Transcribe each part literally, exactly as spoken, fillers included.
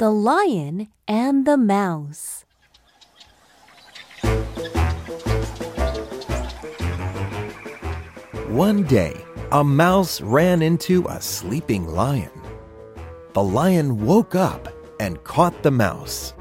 The Lion and the Mouse. One day, a mouse ran into a sleeping lion. The lion woke up and caught the mouse.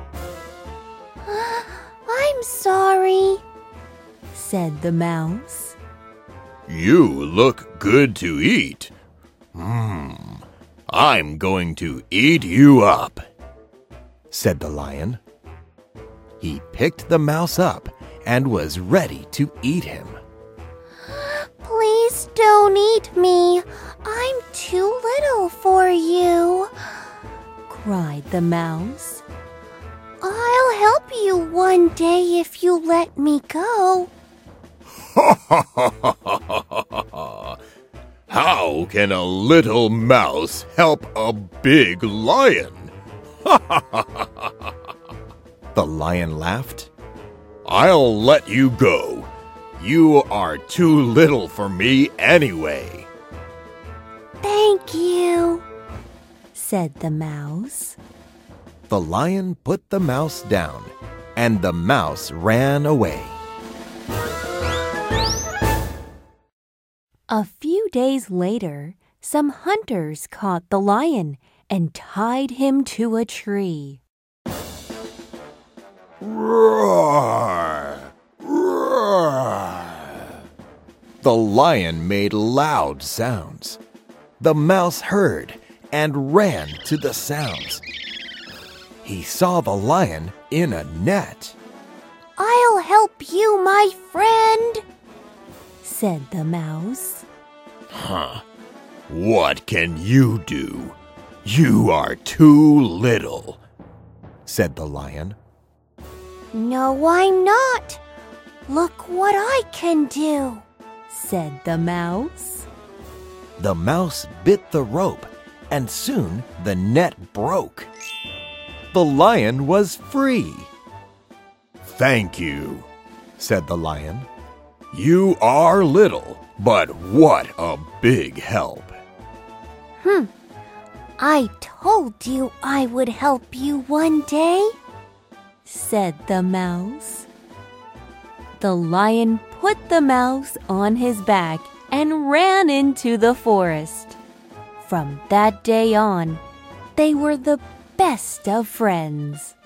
"I'm sorry," said the mouse. "You look good to eat. Hmm, I'm going to eat you up," said the lion. He picked the mouse up and was ready to eat him. "Please don't eat me. I'm too little for you," cried the mouse. "I'll help you one day if you let me go." How can a little mouse help a big lion? The lion laughed. "I'll let you go. You are too little for me anyway." "Thank you," said the mouse. The lion put the mouse down, and the mouse ran away. A few days later, some hunters caught the lion and tied him to a tree. Roar! Roar! The lion made loud sounds. The mouse heard and ran to the sounds. He saw the lion in a net. "I'll help you, my friend," said the mouse. Huh. What can you do? You are too little, said the lion. "No, I'm not. Look what I can do," said the mouse. The mouse bit the rope, and soon the net broke. The lion was free. "Thank you," said the lion. "You are little, but what a big help." Hmm. "I told you I would help you one day," said the mouse. The lion put the mouse on his back and ran into the forest. From that day on, they were the best of friends.